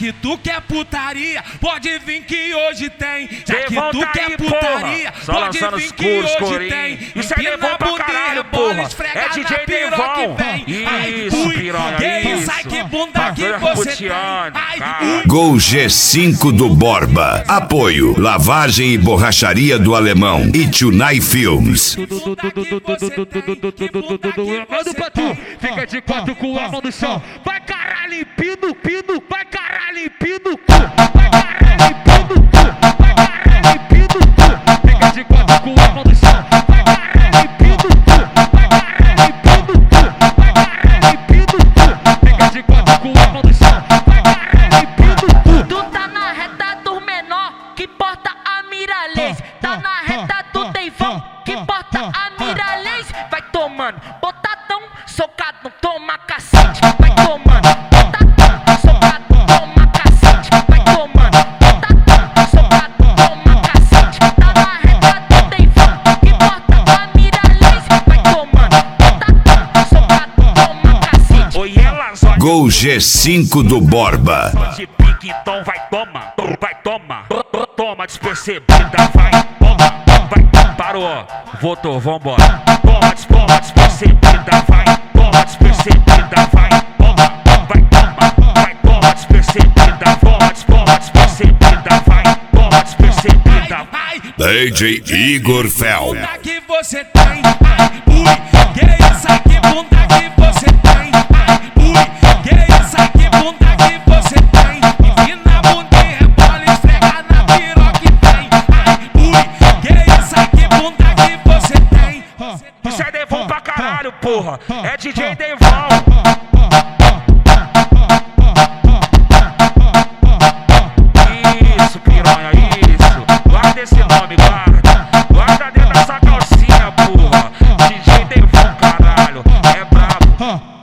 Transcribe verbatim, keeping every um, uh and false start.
que tu quer putaria, pode vir que hoje tem. Já que Devon tu tá quer aí, putaria, porra. pode Só vir lançando que os hoje corinho. tem. Isso é Devon pra caralho, porra. É D J Devon. Isso, piranha, isso. Ai, que bunda que você tem. Ai, Gol G cinco do Borba. Apoio Lavagem e Borracharia do Alemão e Tunai Films. Manda pra tu, fica de quatro com a mão no chão. Vai caralho, empino, pino, vai caralho, empino, vai caralho, empino, vai caralho, empino, fica de quatro com a mão no chão. Vai caralho, empino, vai caralho, empino, vai caralho, empino, fica de quatro com a mão no chão. Vai caralho, empino. Tu tá na reta do menor, que porta a Miralês. Tá na reta do Devon, que porta a Miralês. Vai tomando, botadão, socado, toma cacete. Vai tomando, botadão, socado, toma cacete. Vai tomando, botadão, socado, toma cacete. Tá na reta do Devon, que porta a Miralês. Vai tomando, botadão, socado, toma cacete. Oi, ela só Gol G cinco do Borba. de pique, então vai toma, vai toma, toma despercebida, vai toma, vai, parou, voltou, vambora. Toma, toma despercebida, vai, toma despercebida, vai, toma, vai toma, vai toma despercebida, toma, toma despercebida, vai, toma despercebida. D J Igor Fel. bunda que você tem. Ai, ui, que isso aí, que bunda que você tem. Ai, ui, que isso aí, que bunda que você tem. Empina a bunda e rebola, esfrega na piroca e vem. Ai, ui, que isso aí, que bunda que você tem. Isso é Devon pra caralho, porra, é D J Devon. Isso, piranha, isso. Guarda esse nome, guarda. Guarda dentro dessa calcinha, porra. D J Devon, caralho, é brabo.